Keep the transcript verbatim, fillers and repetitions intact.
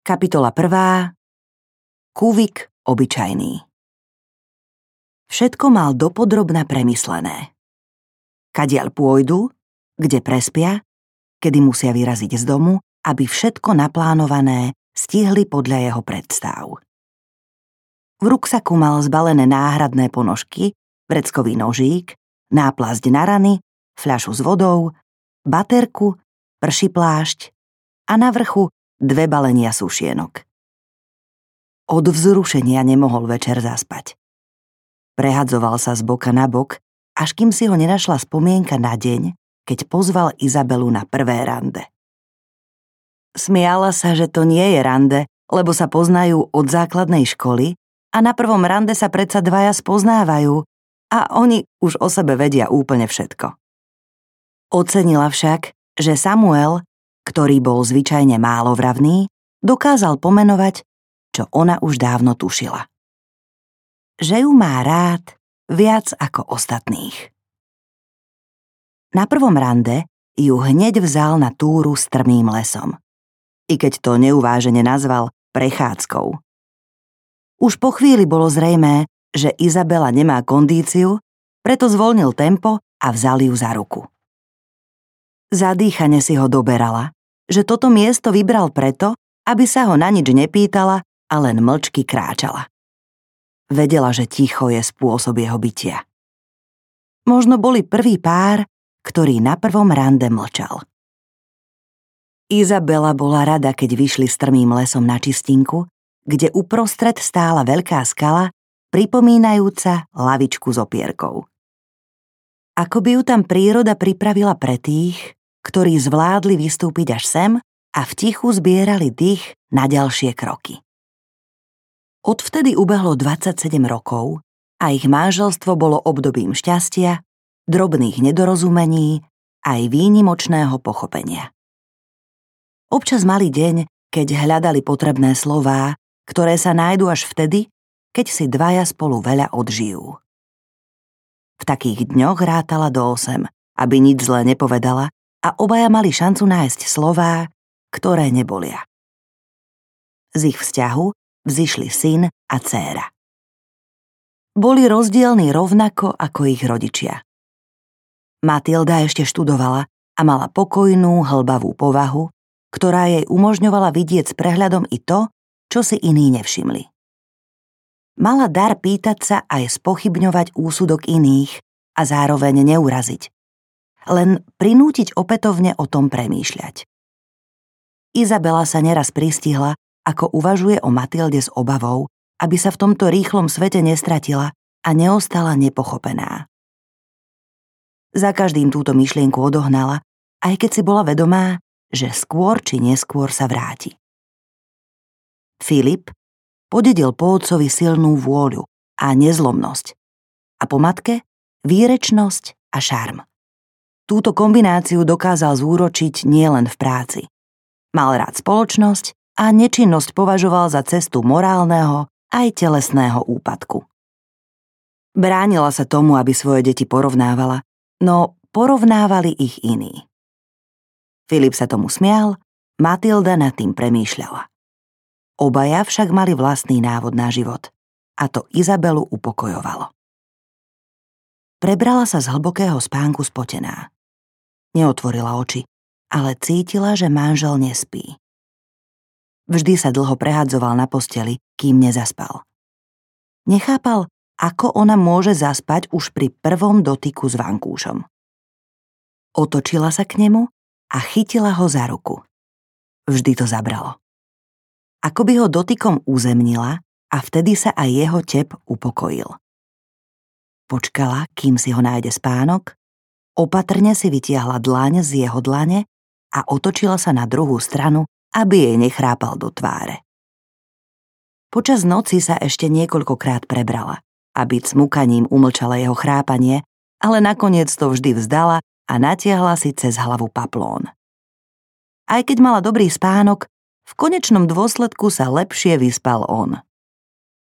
Kapitola prvá. Kúvik obyčajný. Všetko mal dopodrobna premyslené. Kadiaľ pôjdu, kde prespia, kedy musia vyraziť z domu, aby všetko naplánované stihli podľa jeho predstav. V ruksaku mal zbalené náhradné ponožky, vreckový nožík, náplasť na rany, fľašu s vodou, baterku, prší plášť a na vrchu dve balenia sušienok. Od vzrušenia nemohol večer zaspať. Prehadzoval sa z boka na bok, až kým si ho nenašla spomienka na deň, keď pozval Izabelu na prvé rande. Smiala sa, že to nie je rande, lebo sa poznajú od základnej školy a na prvom rande sa predsa dvaja spoznávajú a oni už o sebe vedia úplne všetko. Ocenila však, že Samuel, ktorý bol zvyčajne málovravný, dokázal pomenovať, čo ona už dávno tušila. Že ju má rád viac ako ostatných. Na prvom rande ju hneď vzal na túru strmým lesom, i keď to neuvážene nazval prechádzkou. Už po chvíli bolo zrejmé, že Izabela nemá kondíciu, preto zvolnil tempo a vzal ju za ruku. Zadýchane si ho doberala, že toto miesto vybral preto, aby sa ho na nič nepýtala a len mlčky kráčala. Vedela, že ticho je spôsob jeho bytia. Možno boli prvý pár, ktorý na prvom rande mlčal. Izabela bola rada, keď vyšli strmým lesom na čistinku, kde uprostred stála veľká skala, pripomínajúca lavičku s opierkou. Ako by ju tam príroda pripravila pre tých, ktorí zvládli vystúpiť až sem a v tichu zbierali dých na ďalšie kroky. Odvtedy ubehlo dvadsaťsedem rokov a ich manželstvo bolo obdobím šťastia, drobných nedorozumení aj výnimočného pochopenia. Občas mali deň, keď hľadali potrebné slová, ktoré sa nájdu až vtedy, keď si dvaja spolu veľa odžijú. V takých dňoch rátala do osem, aby nič zlé nepovedala, a obaja mali šancu nájsť slová, ktoré nebolia. Z ich vzťahu vzišli syn a dcéra. Boli rozdielni rovnako ako ich rodičia. Matilda ešte študovala a mala pokojnú, hlbavú povahu, ktorá jej umožňovala vidieť s prehľadom i to, čo si iní nevšimli. Mala dar pýtať sa aj spochybňovať úsudok iných a zároveň neuraziť, len prinútiť opätovne o tom premýšľať. Izabela sa neraz pristihla, ako uvažuje o Matilde s obavou, aby sa v tomto rýchlom svete nestratila a neostala nepochopená. Za každým túto myšlienku odohnala, aj keď si bola vedomá, že skôr či neskôr sa vráti. Filip podedil po otcovi silnú vôľu a nezlomnosť a po matke výrečnosť a šarm. Túto kombináciu dokázal zúročiť nielen v práci. Mal rád spoločnosť a nečinnosť považoval za cestu morálneho aj telesného úpadku. Bránila sa tomu, aby svoje deti porovnávala, no porovnávali ich iní. Filip sa tomu smial, Matilda nad tým premýšľala. Obaja však mali vlastný návod na život a to Izabelu upokojovalo. Prebrala sa z hlbokého spánku spotená. Neotvorila oči, ale cítila, že manžel nespí. Vždy sa dlho prehadzoval na posteli, kým nezaspal. Nechápal, ako ona môže zaspať už pri prvom dotyku s vankúšom. Otočila sa k nemu a chytila ho za ruku. Vždy to zabralo. Ako by ho dotykom uzemnila a vtedy sa aj jeho tep upokojil. Počkala, kým si ho nájde spánok, opatrne si vytiahla dlaň z jeho dlane a otočila sa na druhú stranu, aby jej nechrápal do tváre. Počas noci sa ešte niekoľkokrát prebrala, aby cmukaním umlčala jeho chrápanie, ale nakoniec to vždy vzdala a natiahla si cez hlavu paplón. Aj keď mala dobrý spánok, v konečnom dôsledku sa lepšie vyspal on.